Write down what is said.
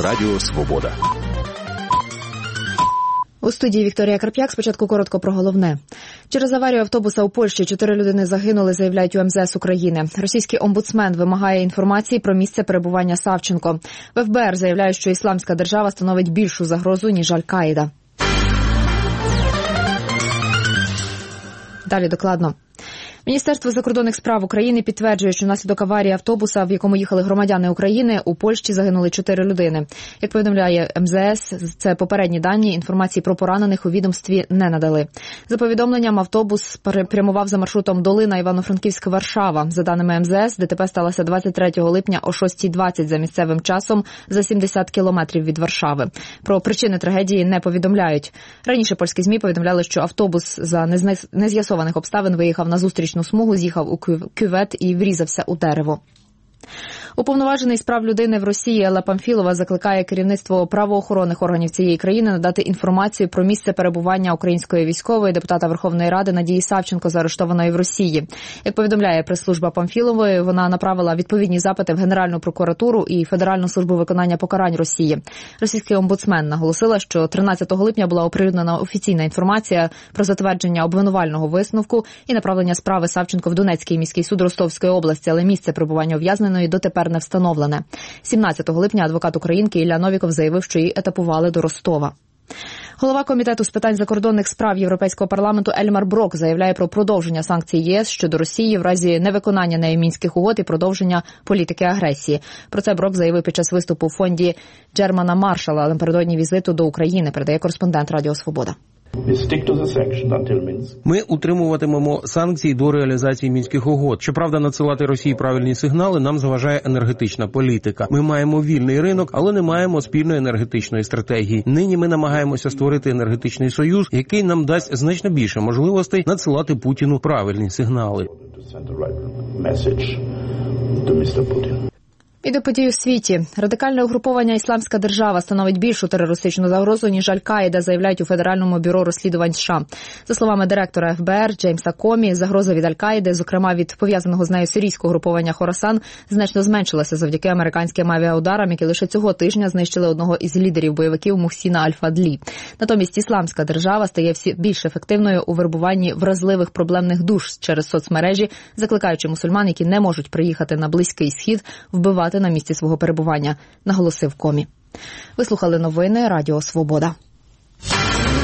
Радіо Свобода. У студії Вікторія Карп'як. Спочатку коротко про головне. Через аварію автобуса у Польщі 4 людини загинули, заявляють у МЗС України. Російський омбудсмен вимагає інформації про місце перебування Савченко. В ФБР заявляють, що Ісламська держава становить більшу загрозу, ніж Аль-Каїда. Далі докладно. Міністерство закордонних справ України підтверджує, що внаслідок аварії автобуса, в якому їхали громадяни України, у Польщі загинули 4 людини. Як повідомляє МЗС, це попередні дані, інформації про поранених у відомстві не надали. За повідомленням, автобус прямував за маршрутом Долина, Івано-Франківськ-Варшава. За даними МЗС, ДТП сталося 23 липня о 6:20 за місцевим часом, за 70 кілометрів від Варшави. Про причини трагедії не повідомляють. Раніше польські ЗМІ повідомляли, що автобус за нез'ясованих обставин виїхав на зустрічну смугу, з'їхав у кювет і врізався у дерево. Уповноважений з прав людини в Росії Елла Памфілова закликає керівництво правоохоронних органів цієї країни надати інформацію про місце перебування української військової, депутата Верховної Ради Надії Савченко, заарештованої в Росії. Як повідомляє прес-служба Памфілової, вона направила відповідні запити в Генеральну прокуратуру і Федеральну службу виконання покарань Росії. Російський омбудсмен наголосила, що 13 липня була оприлюднена офіційна інформація про затвердження обвинувального висновку і направлення справи Савченко в Донецький міський суд Ростовської області, але місце перебування ув'язненої дотепер не встановлене. 17 липня адвокат українки Ілля Новіков заявив, що її етапували до Ростова. Голова Комітету з питань закордонних справ Європейського парламенту Ельмар Брок заявляє про продовження санкцій ЄС щодо Росії в разі невиконання нею Мінських угод і продовження політики агресії. Про це Брок заявив під час виступу в фонді Джермана Маршала напередодні візиту до України, передає кореспондент Радіо Свобода. Ми утримуватимемо санкції до реалізації Мінських угод. Щоправда, надсилати Росії правильні сигнали нам заважає енергетична політика. Ми маємо вільний ринок, але не маємо спільної енергетичної стратегії. Нині ми намагаємося створити енергетичний союз, який нам дасть значно більше можливостей надсилати Путіну правильні сигнали. І до подій у світі. Радикальне угруповання «Ісламська держава» становить більшу терористичну загрозу, ніж Аль-Каїда, заявляють у Федеральному бюро розслідувань США. За словами директора ФБР Джеймса Комі, загроза від Аль-Каїди, зокрема від пов'язаного з нею сирійського угруповання «Хорасан», значно зменшилася завдяки американським авіаударам, які лише цього тижня знищили одного із лідерів бойовиків Мухсіна Аль-Фадлі. Натомість «Ісламська держава» стає більш ефективною у вербуванні вразливих проблемних душ через соцмережі, закликаючи мусульман, які не можуть приїхати на Близький Схід, вбивати на місці свого перебування, наголосив Комі. Ви слухали новини Радіо Свобода.